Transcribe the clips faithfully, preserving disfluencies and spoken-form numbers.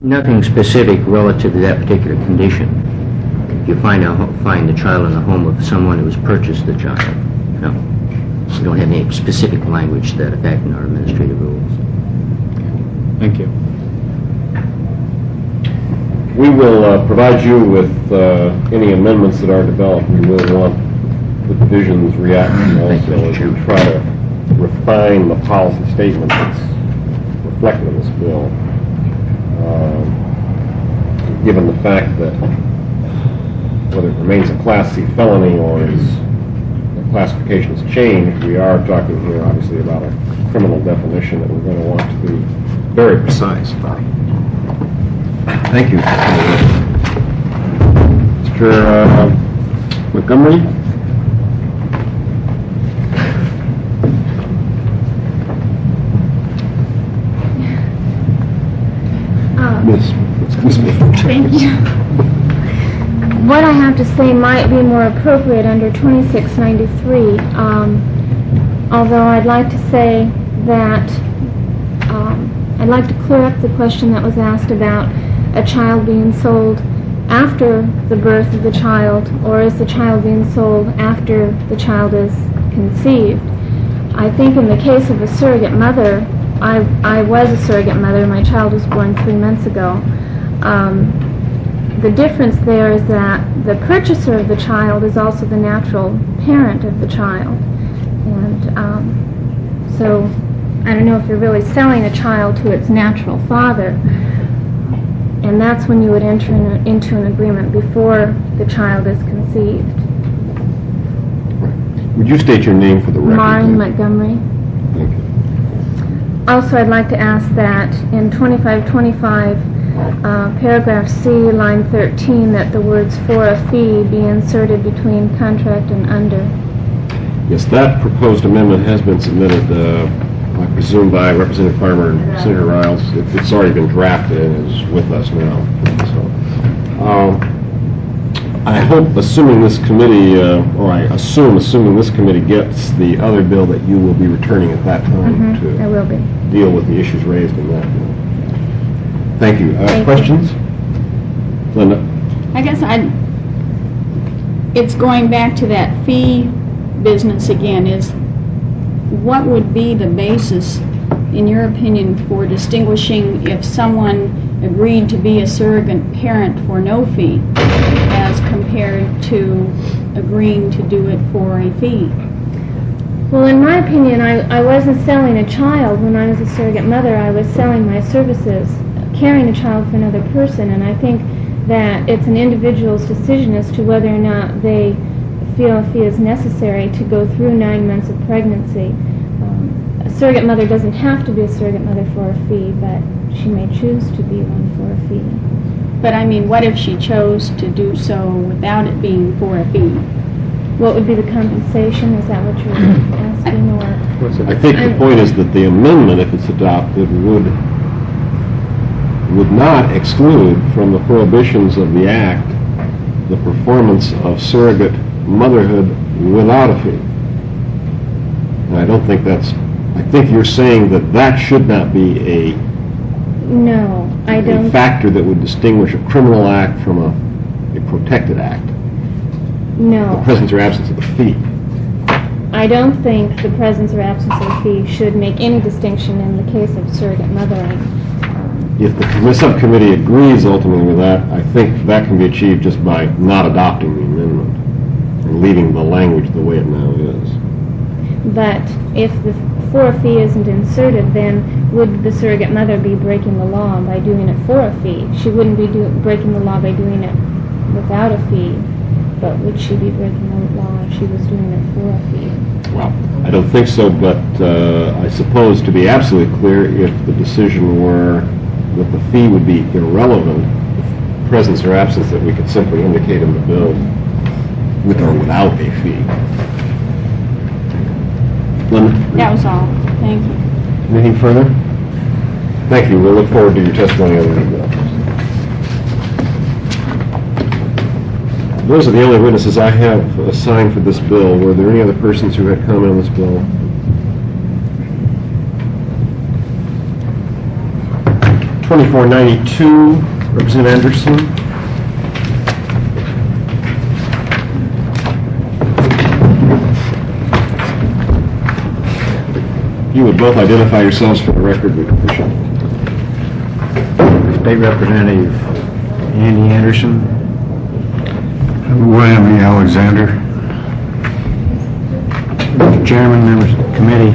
Nothing specific relative to that particular condition. If you find a ho- find the child in the home of someone who has purchased the child, no. We don't have any specific language to that effect in our administrative rules. Thank you. We will uh, provide you with uh, any amendments that are developed. We will want the division's reaction also as we try to refine the policy statement that's reflected in this bill. Uh, given the fact that whether it remains a Class C felony or is the classification is changed, we are talking here obviously about a criminal definition that we're going to want to be very precise about. Thank you. Mister Uh, Montgomery? Uh, Miss Miss Thank you. What I have to say might be more appropriate under twenty-six ninety-three, um, although I'd like to say that um, I'd like to clear up the question that was asked about a child being sold after the birth of the child, or is the child being sold after the child is conceived. I think in the case of a surrogate mother, I, I was a surrogate mother. My child was born three months ago. Um, the difference there is that the purchaser of the child is also the natural parent of the child. And um, so I don't know if you're really selling a child to its natural father. And that's when you would enter in a, into an agreement before the child is conceived. Right. Would you state your name for the record? Maureen Montgomery. Thank you. Also, I'd like to ask that in twenty-five twenty-five, uh, paragraph C, line thirteen, that the words "for a fee" be inserted between contract and under. Yes, that proposed amendment has been submitted, uh, I presume, by Representative Farmer and Senator Riles. It, it's already been drafted and is with us now. So, um, I hope, assuming this committee, uh, or I assume, assuming this committee gets the other bill, that you will be returning at that time Mm-hmm. I will be. to deal with the issues raised in that bill. Thank you. Uh, Thank questions? you. Linda? I guess I, it's going back to that fee business again, is what would be the basis, in your opinion, for distinguishing if someone agreed to be a surrogate parent for no fee as compared to agreeing to do it for a fee? Well, in my opinion, I, I wasn't selling a child when I was a surrogate mother. I was selling my services, caring a child for another person, and I think that it's an individual's decision as to whether or not they feel a fee is necessary to go through nine months of pregnancy. Um, a surrogate mother doesn't have to be a surrogate mother for a fee, but she may choose to be one for a fee. But I mean, what if she chose to do so without it being for a fee? What would be the compensation? Is that what you're asking, or? I think the point is that the amendment, if it's adopted, would would not exclude from the prohibitions of the Act the performance of surrogate motherhood without a fee. And I don't think that's, I think you're saying that that should not be a, No, I a don't. factor that would distinguish a criminal act from a, a protected act, the No, presence or absence of a fee. I don't think the presence or absence of a fee should make any distinction in the case of surrogate mothering. If the subcommittee agrees ultimately with that, I think that can be achieved just by not adopting the amendment and leaving the language the way it now is. But if the for a fee isn't inserted, then would the surrogate mother be breaking the law by doing it for a fee? She wouldn't be do, breaking the law by doing it without a fee, but would she be breaking the law if she was doing it for a fee? Well, I don't think so, but uh, I suppose to be absolutely clear, if the decision were that the fee would be irrelevant, if presence or absence, that we could simply indicate in the bill with or without a fee. Linda? That was all. Thank you. Anything further? Thank you. We'll look forward to your testimony on the bill. Those are the only witnesses I have assigned for this bill. Were there any other persons who had comment on this bill? twenty-four ninety-two, Representative Anderson. You would both identify yourselves for the record, we appreciate it. State Representative Andy Anderson. William E. Alexander. Mister Chairman, members of the committee,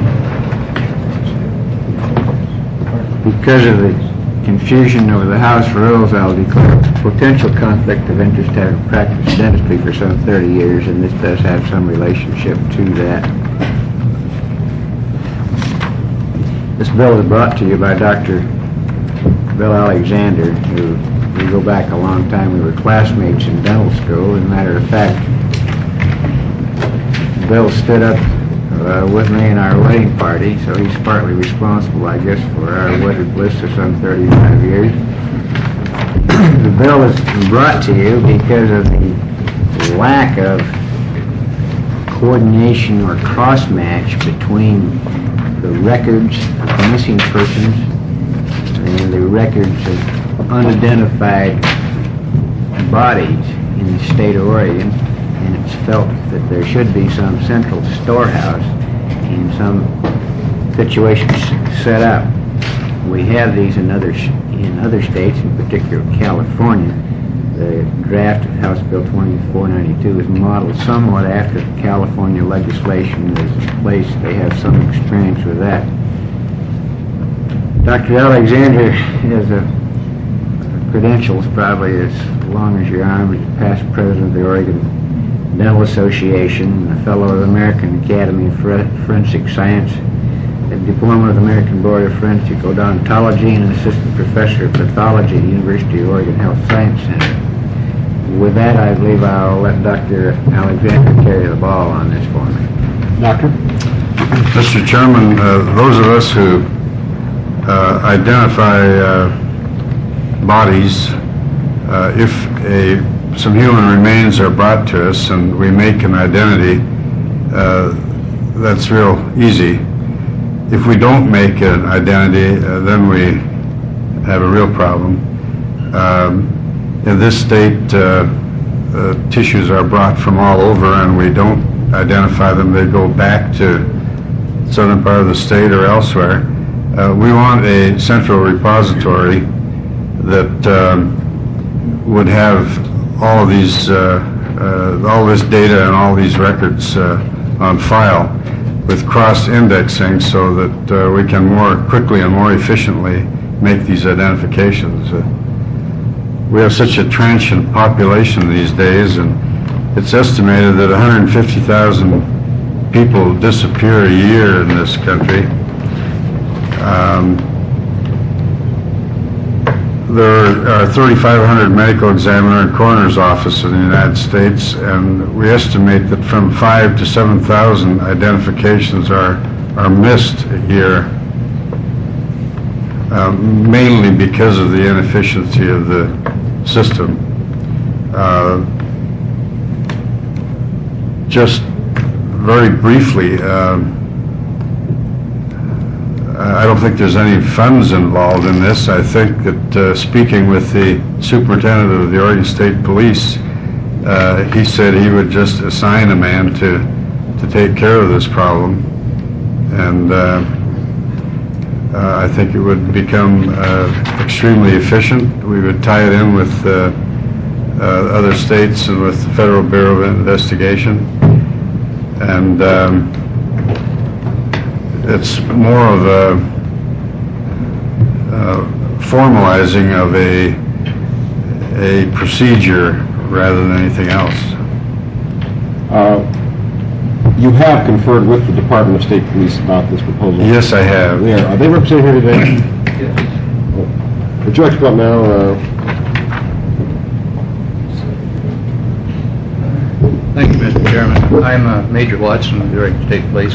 because of the confusion over the House rules, I'll declare potential conflict of interest, having practiced dentistry for some thirty years, and this does have some relationship to that. This bill is brought to you by Doctor Bill Alexander, who we go back a long time. We were classmates in dental school. As a matter of fact, Bill stood up uh, with me in our wedding party, so he's partly responsible, I guess, for our wedded bliss of some thirty-five years. The bill is brought to you because of the lack of coordination or cross-match between the records of missing persons and the records of unidentified bodies in the state of Oregon, and it's felt that there should be some central storehouse in some situations set up. We have these in other in other states, in particular California. The draft of House Bill twenty-four ninety-two is modeled somewhat after California legislation is in place. They have some experience with that. Doctor Alexander has a credentials probably as long as your arm. He's past president of the Oregon Dental Association, a fellow of the American Academy of Forensic Science, a diploma of the American Board of Forensic Odontology, and an assistant professor of pathology at the University of Oregon Health Science Center. With that, I believe I'll let Doctor Alexander carry the ball on this for me. Doctor? Mister Chairman, uh, those of us who uh, identify uh, bodies, uh, if a, some human remains are brought to us and we make an identity, uh, that's real easy. If we don't make an identity, uh, then we have a real problem. Um, in this state, uh, uh, tissues are brought from all over and we don't identify them. They go back to southern part of the state or elsewhere. Uh, we want a central repository that um, would have all of these, uh, uh, all this data and all these records uh, on file, with cross-indexing so that uh, we can more quickly and more efficiently make these identifications. Uh, we have such a transient population these days, and it's estimated that one hundred fifty thousand people disappear a year in this country. Um, there are thirty-five hundred medical examiner and coroner's offices in the United States, and we estimate that from five to seven thousand identifications are are missed a year, uh, mainly because of the inefficiency of the system. Uh, just very briefly, um, I don't think there's any funds involved in this. I think that uh, speaking with the superintendent of the Oregon State Police, uh, he said he would just assign a man to to take care of this problem, and uh, uh, I think it would become uh, extremely efficient. We would tie it in with uh, uh, other states and with the Federal Bureau of Investigation, and um, it's more of a uh, formalizing of a a procedure rather than anything else. Uh, you have conferred with the Department of State Police about this proposal? Yes, I have. There. Are they represented here today? Yes. Would you like to come up now? Uh, Thank you, Mister Chairman. I'm uh, Major Watson of the Oregon State Police.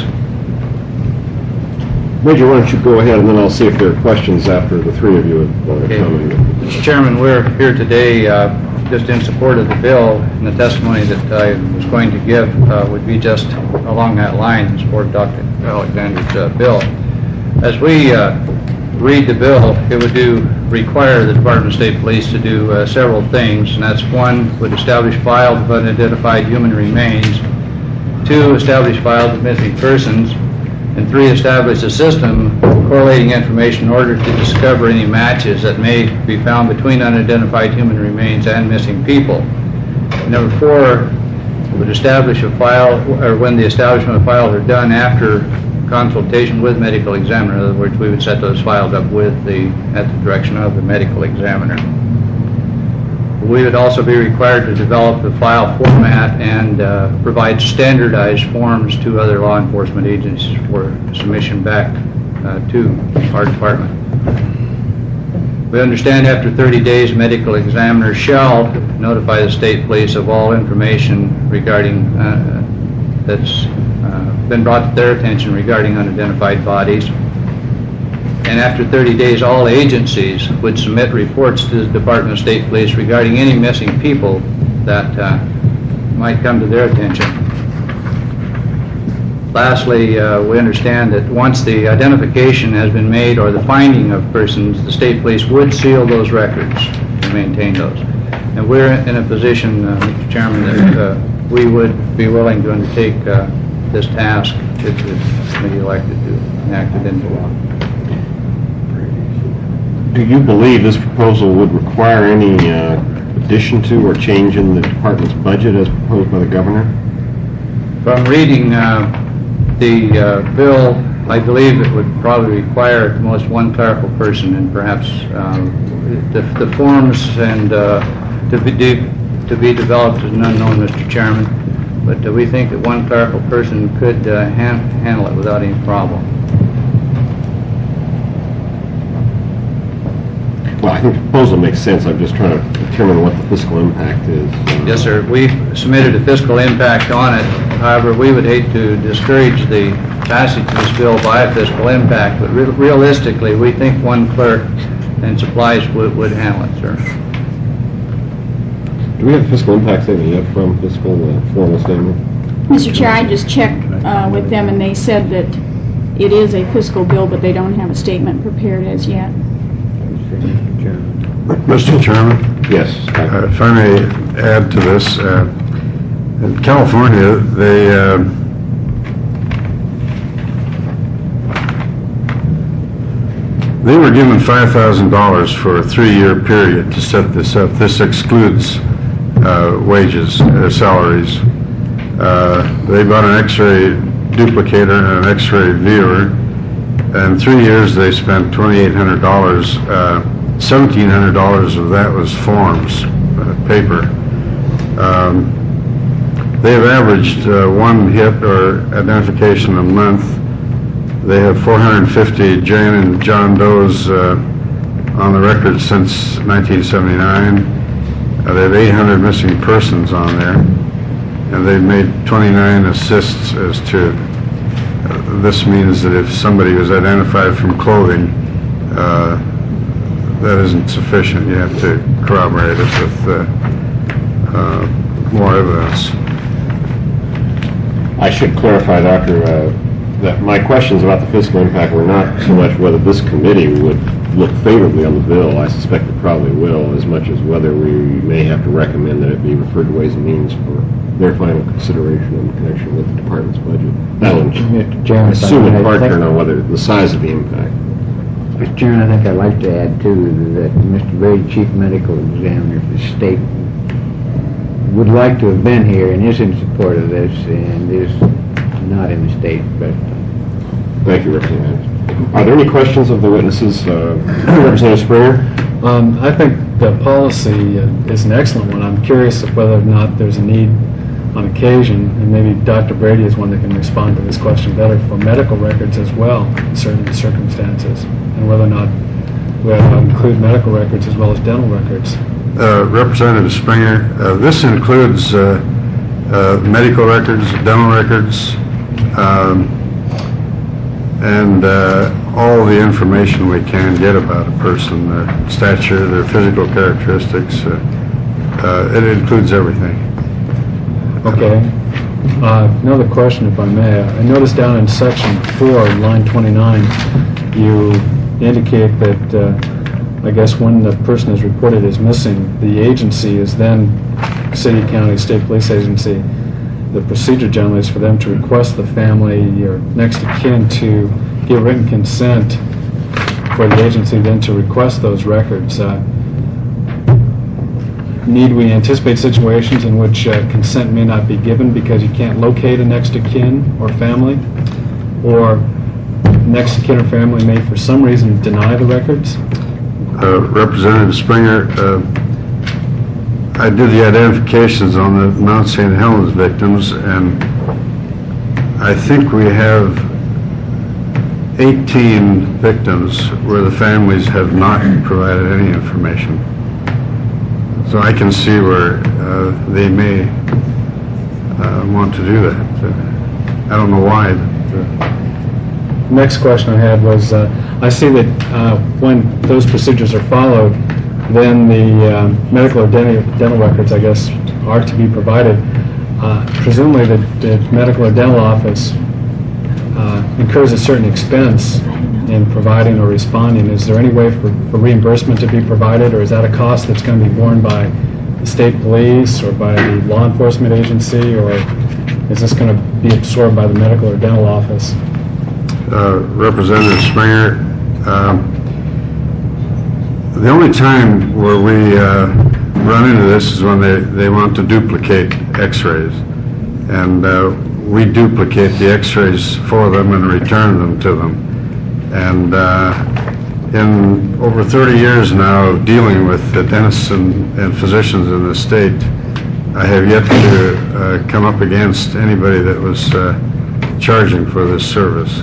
Major, why don't you go ahead, and then I'll see if there are questions after the three of you have uh, Okay. commented. Mister Chairman, we're here today uh, just in support of the bill, and the testimony that I was going to give uh, would be just along that line in support of Doctor Alexander's uh, bill. As we uh, read the bill, it would do require the Department of State Police to do uh, several things, and that's one, would establish files of unidentified human remains, two, establish files of missing persons, and three, establish a system correlating information in order to discover any matches that may be found between unidentified human remains and missing people. Number four, would establish a file, or when the establishment of files are done after consultation with medical examiner. In other words, we would set those files up with the, at the direction of the medical examiner. We would also be required to develop the file format and uh, provide standardized forms to other law enforcement agencies for submission back uh, to our department. We understand after thirty days, medical examiner shall notify the state police of all information regarding uh, that's uh, been brought to their attention regarding unidentified bodies. And after thirty days, all agencies would submit reports to the Department of State Police regarding any missing people that uh, might come to their attention. Lastly, uh, we understand that once the identification has been made or the finding of persons, the state police would seal those records and maintain those. And we're in a position, uh, Mister Chairman, that uh, we would be willing to undertake uh, this task if the committee elected to enact it into law. Do you believe this proposal would require any uh, addition to or change in the department's budget as proposed by the governor? From reading uh, the uh, bill, I believe it would probably require at the most one clerical person, and perhaps um, the, the forms and uh, to be de to be developed is unknown, Mister Chairman. But uh, we think that one clerical person could uh, han handle it without any problem. Well, I think the proposal makes sense. I'm just trying to determine what the fiscal impact is. Yes, sir. We submitted a fiscal impact on it. However, we would hate to discourage the passage of this bill by a fiscal impact, but re realistically, we think one clerk and supplies would, would handle it, sir. Do we have a fiscal impact statement yet from fiscal uh, formal statement? Mister Chair, I just checked uh, with them, and they said that it is a fiscal bill, but they don't have a statement prepared as yet. Mister Chairman? Yes. Uh, if I may add to this, uh, in California, they uh, they were given five thousand dollars for a three-year period to set this up. This excludes uh, wages, uh, salaries. Uh, they bought an X-ray duplicator and an X-ray viewer. In three years, they spent twenty-eight hundred dollars. Uh, seventeen hundred dollars of that was forms, uh, paper. Um, they have averaged uh, one hit or identification a month. They have four hundred fifty Jane and John Does uh, on the record since nineteen seventy-nine. Uh, they have eight hundred missing persons on there, and they've made twenty-nine assists as to. Uh, this means that if somebody was identified from clothing, uh, that isn't sufficient. You have to corroborate it with uh, uh, more evidence. I should clarify, Doctor, uh, that my questions about the fiscal impact were not so much whether this committee would look favorably on the bill. I suspect it probably will, as much as whether we may have to recommend that it be referred to Ways and Means for their final consideration in connection with the department's budget. That will Mister Chairman, assume in I part think- turn on whether the size of the impact. Mister Chairman, I think I'd like to add, too, that Mister Brady, Chief Medical Examiner for the state, would like to have been here and is in support of this and is not in the state, but... Thank you, Representative. Are there any questions of the witnesses? Uh, Representative Springer? Um, I think the policy uh, is an excellent one. I'm curious of whether or not there's a need on occasion, and maybe Doctor Brady is one that can respond to this question better, for medical records as well in certain circumstances, and whether or not we have to include medical records as well as dental records. Uh, Representative Springer, uh, this includes uh, uh, medical records, dental records, um, and uh, all the information we can get about a person, their stature, their physical characteristics. Uh, uh, it includes everything. Okay. Uh, another question, if I may. I noticed down in section four, line twenty-nine, you indicate that, uh, I guess when the person is reported as missing, the agency is then city, county, state police agency. The procedure generally is for them to request the family or next of kin to give written consent for the agency then to request those records. Uh, Need we anticipate situations in which uh, consent may not be given because you can't locate a next of kin or family? Or next of kin or family may for some reason deny the records? Uh, Representative Springer, uh, I did the identifications on the Mount Saint Helens victims, and I think we have eighteen victims where the families have not provided any information. So I can see where uh, they may uh, want to do that. Uh, I don't know why. But, uh, Next question I had was, uh, I see that uh, when those procedures are followed, then the uh, medical or dental, dental records, I guess, are to be provided. Uh, presumably the, the medical or dental office uh, incurs a certain expense in providing or responding. Is there any way for, for reimbursement to be provided, or is that a cost that's going to be borne by the state police or by the law enforcement agency, or is this going to be absorbed by the medical or dental office? uh, Representative Springer, um, the only time where we uh, run into this is when they, they want to duplicate x-rays. And uh, we duplicate the x-rays for them and return them to them. And uh, in over thirty years now of dealing with the dentists and, and physicians in the state, I have yet to uh, come up against anybody that was uh, charging for this service.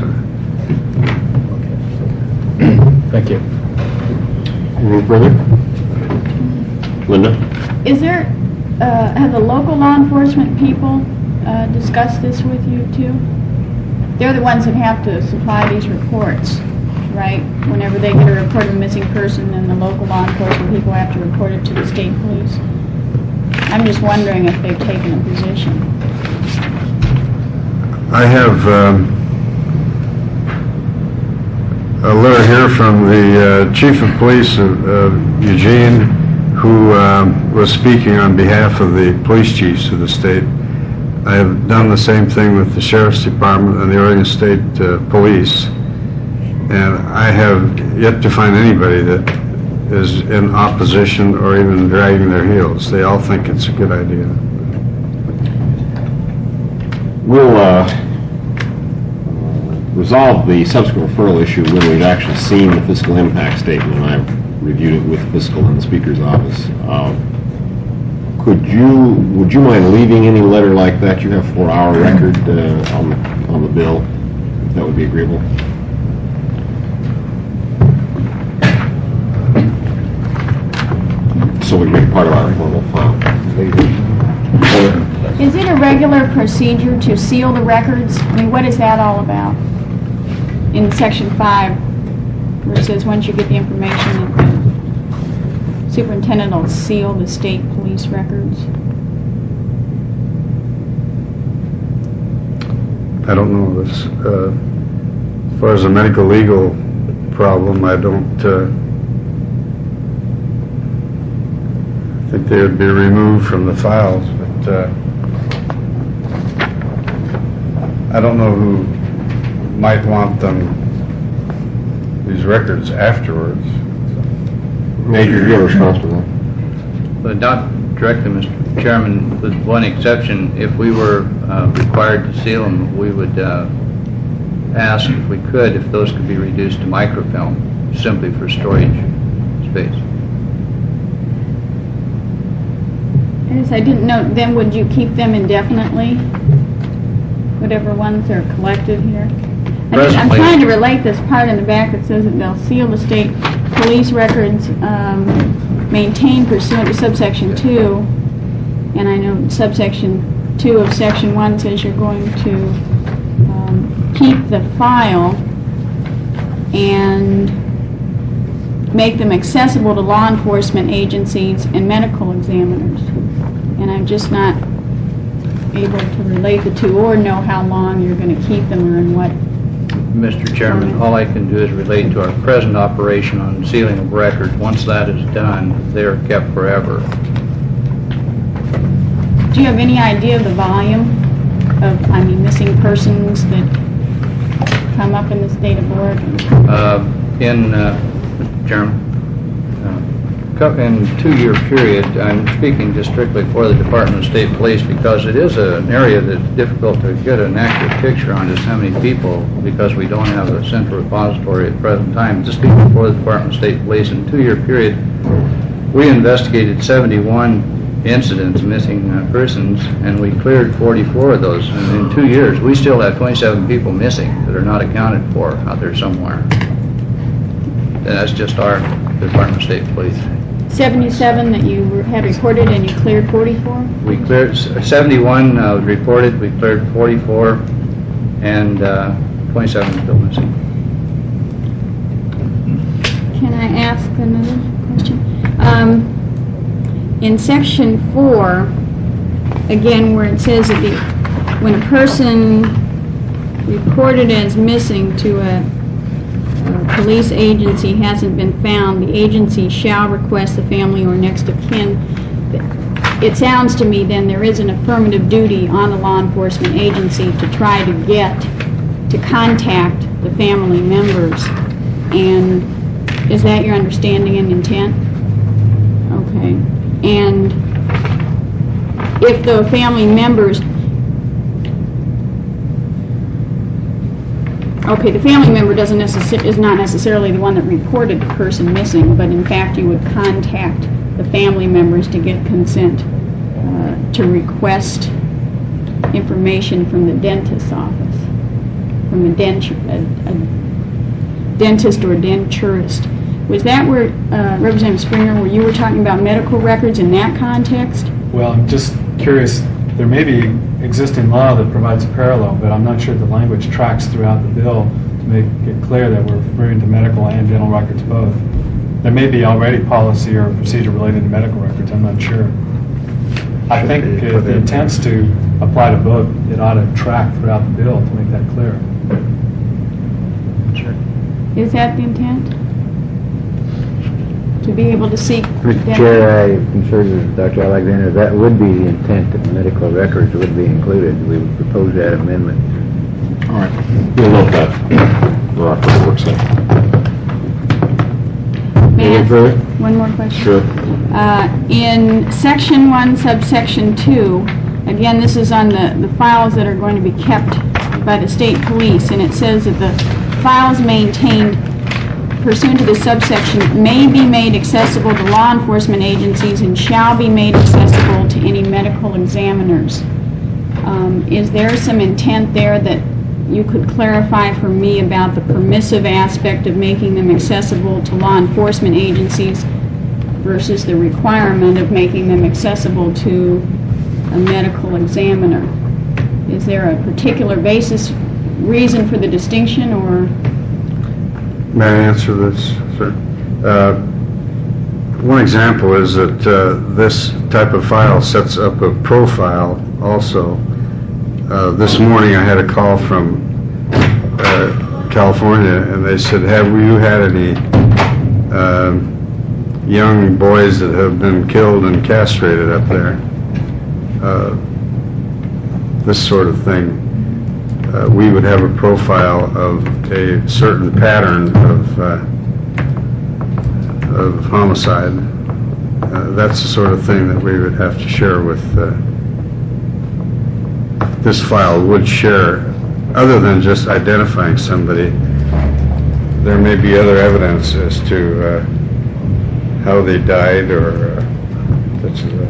Thank you. Anything further? Linda? Is there, uh, have the local law enforcement people uh, discussed this with you too? They're the ones that have to supply these reports, right? Whenever they get a report of a missing person, then the local law enforcement people have to report it to the state police. I'm just wondering if they've taken a position. I have um, a letter here from the uh, Chief of Police of uh, Eugene, who um, was speaking on behalf of the police chiefs of the state. I have done the same thing with the Sheriff's Department and the Oregon State uh, Police, and I have yet to find anybody that is in opposition or even dragging their heels. They all think it's a good idea. We'll uh, resolve the subsequent referral issue when we've actually seen the fiscal impact statement, and I've reviewed it with fiscal in the Speaker's office. Uh, Could you, would you mind leaving any letter like that you have for our record uh, on, the, on the bill, if that would be agreeable? So we can make it part of our formal file. Is it a regular procedure to seal the records? I mean, what is that all about? In section five, where it says once you get the information, the superintendent will seal the state police records. I don't know this. Uh, as far as a medical legal problem, I don't uh, think they would be removed from the files, but uh, I don't know who might want them, these records, afterwards. Major, you're responsible then. But not directly, Mister Chairman, with one exception. If we were uh, required to seal them, we would uh, ask, if we could, if those could be reduced to microfilm, simply for storage space. Yes, I didn't know, then would you keep them indefinitely? Whatever ones are collected here? I just, I'm Presently- trying to relate this part in the back that says that they'll seal the state police records um, maintained pursuant to subsection two, and I know subsection two of section one says you're going to um, keep the file and make them accessible to law enforcement agencies and medical examiners. And I'm just not able to relate the two or know how long you're going to keep them or in what Mister Chairman, all I can do is relate to our present operation on sealing of records. Once that is done, they're kept forever. Do you have any idea of the volume of, I mean, missing persons that come up in the state of Oregon? Uh, In, uh, Mister Chairman, uh, co- in two-year period, I'm speaking just strictly for the Department of State Police because it is a- an area that's difficult to get an accurate picture on just how many people, because we don't have a central repository at the present time. Just speaking for the Department of State Police, in a two-year period, we investigated seventy-one incidents missing uh, persons, and we cleared forty-four of those. And in two years, we still have twenty-seven people missing that are not accounted for out there somewhere. And that's just our Department of State Police. seventy-seven that you were- had reported and you cleared forty-four? We cleared, seventy-one uh, reported, we cleared forty-four, and uh, twenty-seven still missing. Can I ask another question? Um, in section four, again, where it says that the, when a person reported as missing to a, a police agency hasn't been found, the agency shall request the family or next of kin. It sounds to me then there is an affirmative duty on the law enforcement agency to try to get, to contact the family members. And is that your understanding and intent? Okay. And if the family members, okay, the family member doesn't necessarily, is not necessarily the one that reported the person missing, but in fact you would contact the family members to get consent uh, to request information from the dentist's office, from a, denture, a, a dentist or a denturist. Was that where, uh, Representative Springer, where you were talking about medical records in that context? Well, I'm just curious, there may be existing law that provides a parallel, but I'm not sure the language tracks throughout the bill to make it clear that we're referring to medical and dental records both. There may be already policy or procedure related to medical records, I'm not sure. I think if the intent's to apply to both, it ought to track throughout the bill to make that clear. Sure. Is that the intent? To be able to seek... Mister Chair, I concur with Doctor Alexander, that would be the intent, that medical records would be included. We would propose that amendment. All right. We'll note that for our first work session. May I Anything ask further? one more question? Sure. Uh, in section one, subsection two, again, this is on the, the files that are going to be kept by the state police, and it says that the files maintained pursuant to this subsection may be made accessible to law enforcement agencies and shall be made accessible to any medical examiners. Um, is there some intent there that you could clarify for me about the permissive aspect of making them accessible to law enforcement agencies versus the requirement of making them accessible to a medical examiner? Is there a particular basis, reason for the distinction, or? May I answer this, sir? Uh, One example is that uh, this type of file sets up a profile also. Uh, This morning I had a call from uh, California, and they said, have you had any um, young boys that have been killed and castrated up there? Uh, This sort of thing. Uh, we would have a profile of a certain pattern of uh, of homicide. Uh, that's the sort of thing that we would have to share with. Uh, this file would share, other than just identifying somebody. There may be other evidence as to uh, how they died, or uh, that's. Uh,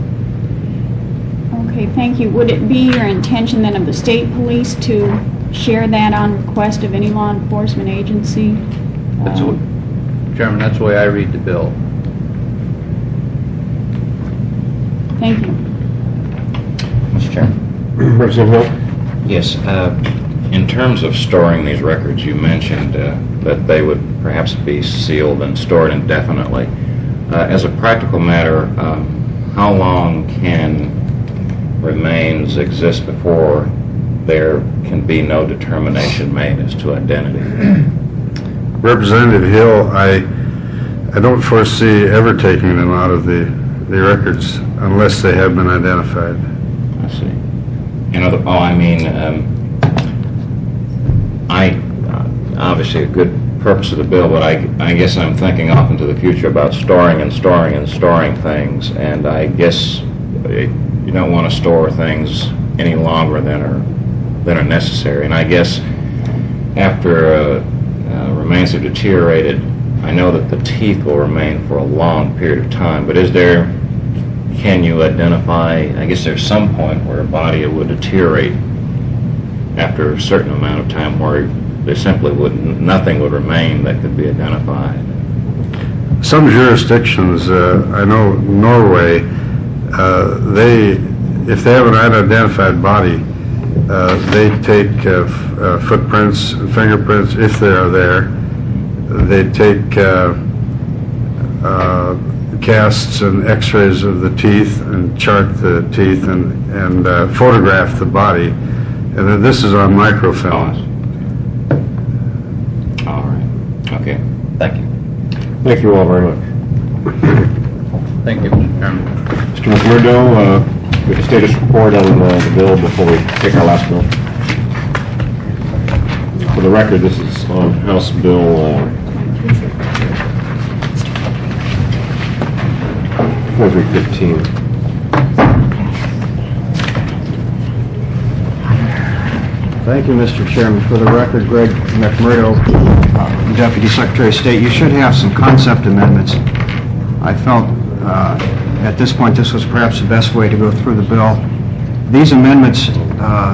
Okay, thank you. Would it be your intention then of the state police to share that on request of any law enforcement agency? That's Um, what, Chairman, that's the way I read the bill. Thank you. Mister Chairman? Representative Hill? Yes. uh, In terms of storing these records, you mentioned uh, that they would perhaps be sealed and stored indefinitely. Uh, As a practical matter, um, how long can remains exist before there can be no determination made as to identity. Representative Hill, I, I don't foresee ever taking them out of the, the records unless they have been identified. I see. In other, oh, I mean, um, I, uh, obviously a good purpose of the bill, but I, I guess I'm thinking off into the future about storing and storing and storing things, and I guess you don't want to store things any longer than are, than are necessary. And I guess after uh, uh, remains have deteriorated, I know that the teeth will remain for a long period of time, but is there, can you identify, I guess there's some point where a body would deteriorate after a certain amount of time where there simply would, nothing would remain that could be identified? Some jurisdictions, uh, I know Norway, uh, they, if they have an unidentified body, uh, they take uh, f- uh, footprints, fingerprints, if they are there. They take uh, uh, casts and x-rays of the teeth and chart the teeth and, and uh, photograph the body. And then this is on microfilm. All right. Okay. Thank you. Thank you all very much. Thank you, Mister Chairman. Mister McMurdo, uh, with the status report on uh, the bill before we take our last bill. For the record, this is on House Bill uh, forty-three fifteen. Thank you, Mister Chairman. For the record, Greg McMurdo, uh, Deputy Secretary of State, you should have some concept amendments. I felt uh, at this point this was perhaps the best way to go through the bill. These amendments uh,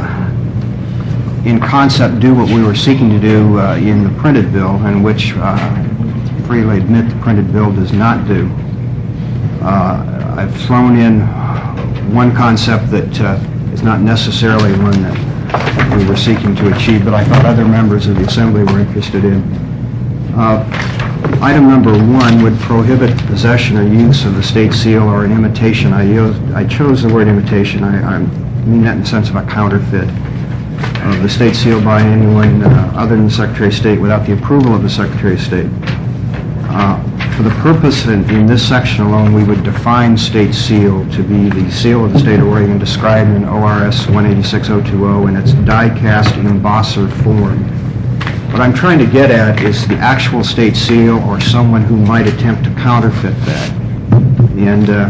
in concept do what we were seeking to do uh, in the printed bill, and which uh, freely admit the printed bill does not do. Uh, I've thrown in one concept that uh, is not necessarily one that we were seeking to achieve, but I thought other members of the Assembly were interested in. Uh, item number one would prohibit possession or use of the state seal or an imitation. I, used, I chose the word imitation. I, I mean that in the sense of a counterfeit of the state seal by anyone uh, other than the Secretary of State without the approval of the Secretary of State. Uh, for the purpose in, in this section alone, we would define state seal to be the seal of the state of Oregon described in O R S one eight six oh two oh in its die-cast embosser form. What I'm trying to get at is the actual state seal or someone who might attempt to counterfeit that. And uh,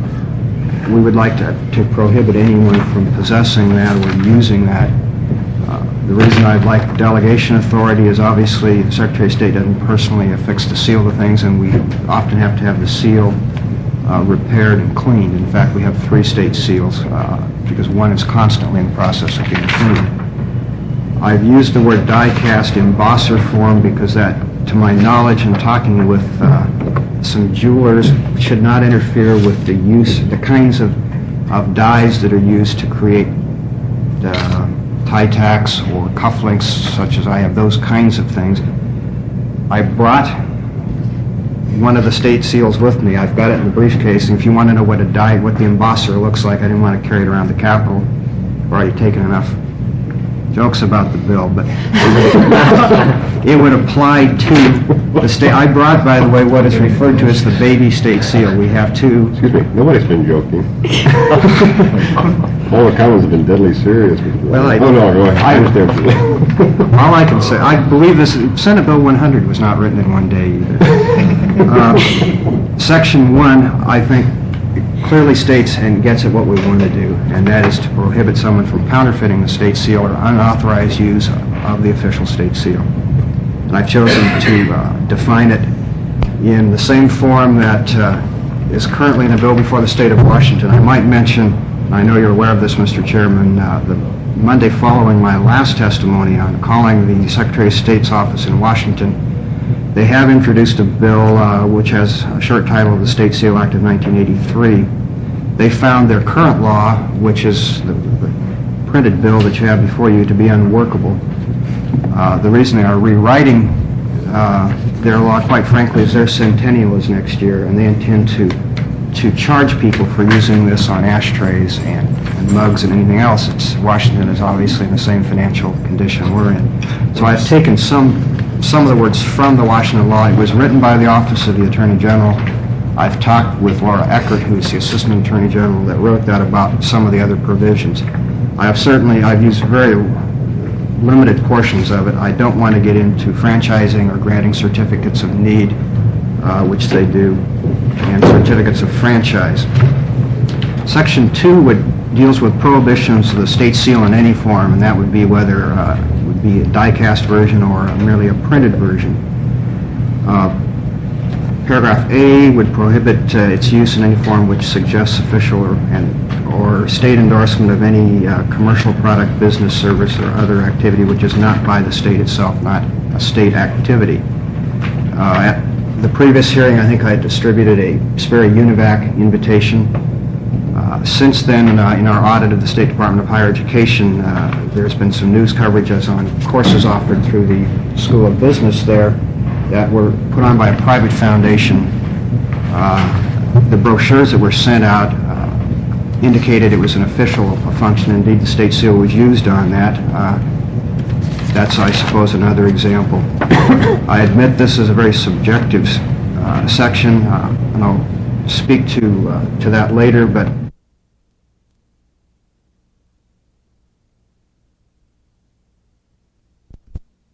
we would like to, to prohibit anyone from possessing that or using that. Uh, the reason I'd like delegation authority is obviously the Secretary of State doesn't personally affix the seal to things, and we often have to have the seal uh, repaired and cleaned. In fact, we have three state seals uh, because one is constantly in the process of being cleaned. I've used the word die-cast embosser form because that, to my knowledge and talking with uh, some jewelers, should not interfere with the use, the kinds of, of dies that are used to create uh, tie tacks or cufflinks, such as I have, those kinds of things. I brought one of the state seals with me. I've got it in the briefcase, and if you want to know what a die, what the embosser looks like, I didn't want to carry it around the Capitol. I've already taken enough jokes about the bill, but it would apply to the state. I brought, by the way, what is referred to as the baby state seal. We have two. Excuse me, nobody's been joking. All the comments have been deadly serious. Well, I, oh, no, go ahead. I understand. All I can say, I believe this, Senate Bill one hundred was not written in one day either. Uh, Section one, I think, clearly states and gets at what we want to do, and that is to prohibit someone from counterfeiting the state seal or unauthorized use of the official state seal. And I've chosen to uh, define it in the same form that uh, is currently in a bill before the state of Washington. I might mention, I know you're aware of this, Mister Chairman, uh, the Monday following my last testimony on calling the Secretary of State's office in Washington, they have introduced a bill uh, which has a short title of the State Seal Act of nineteen eighty-three. They found their current law, which is the, the printed bill that you have before you, to be unworkable. Uh, the reason they are rewriting uh, their law, quite frankly, is their centennial is next year, and they intend to to charge people for using this on ashtrays and, and mugs and anything else. It's, Washington is obviously in the same financial condition we're in. So I've taken some, some of the words from the Washington law. It was written by the Office of the Attorney General. I've talked with Laura Eckert, who's the Assistant Attorney General that wrote that, about some of the other provisions. I have certainly, I've used very limited portions of it. I don't want to get into franchising or granting certificates of need, uh, which they do, and certificates of franchise. Section two would, deals with prohibitions of the state seal in any form, and that would be whether uh, it would be a die-cast version or merely a printed version. Uh, Paragraph A would prohibit uh, its use in any form which suggests official or, and, or state endorsement of any uh, commercial product, business, service, or other activity which is not by the state itself, not a state activity. Uh, at the previous hearing, I think I distributed a Sperry UNIVAC invitation. Uh, since then, uh, in our audit of the State Department of Higher Education, uh, there's been some news coverage as on courses offered through the School of Business there that were put on by a private foundation. Uh, the brochures that were sent out uh, indicated it was an official function. Indeed, the state seal was used on that. Uh, that's, I suppose, another example. I admit this is a very subjective uh, section, uh, and I'll speak to, uh, to that later, but